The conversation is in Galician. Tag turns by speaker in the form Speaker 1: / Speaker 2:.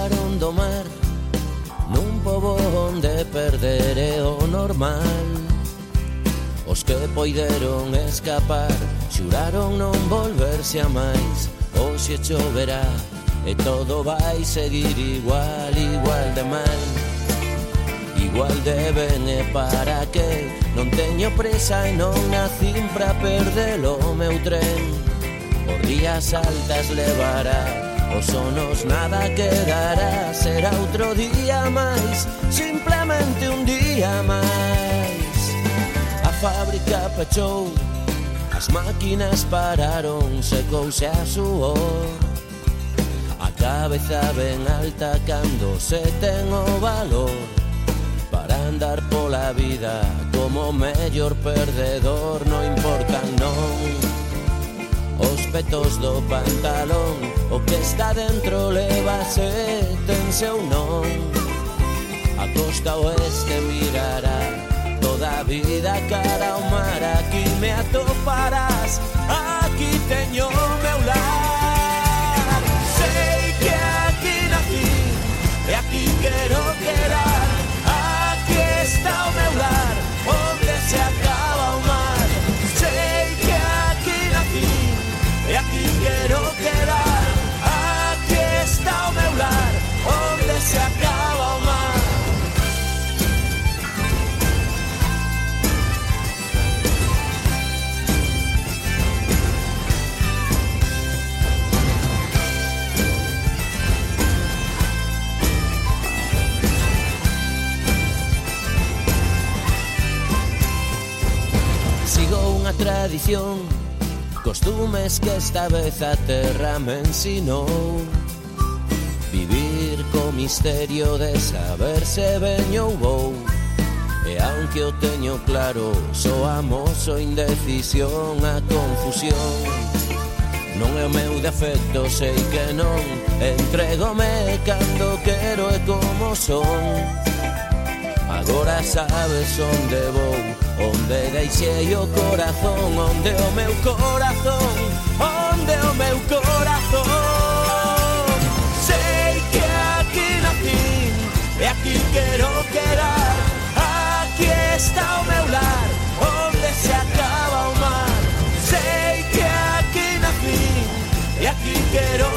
Speaker 1: chegaron do mar nun pobo onde perdere o normal. Os que poideron escapar xuraron non volverse a máis. Hoxe choverá e todo vai seguir igual, igual de mal, igual de ben. E para que non teño presa e non nacín pra perdelo o meu tren. Por días altas levará, os sonos nada quedará. Será outro día máis, simplemente un día máis. A fábrica pechou, as máquinas pararon, secouse a suor. A cabeza ben alta cando se ten o valor para andar pola vida como mellor perdedor. Non importan non os petos do pantalón, o que está dentro levase, tense ou non. A costa oeste mirará toda a vida cara ao mar. Aquí me atoparás, aquí teño o meu lar. Sei que aquí nací e aquí quero quedar. Aquí está o meu lar, onde se acaba o mar. Sei que aquí nací e aquí quero quedar. Aquí está o meu lar, onde se acaba o mar. Sigo unha tradición, costumes que esta vez a terra me ensinou. Vivir co misterio de saber se veño ou vou. E aunque o teño claro, soamos o indecisión, a confusión. Non é o meu defecto, sei que non. Entregome cando quero e como son. Agora sabes onde vou, onde deixei o corazón, onde o meu corazón, onde o meu corazón. Sei que aquí nací e aquí quero quedar. Aquí está o meu lar, onde se acaba o mar. Sei que aquí nací e aquí quero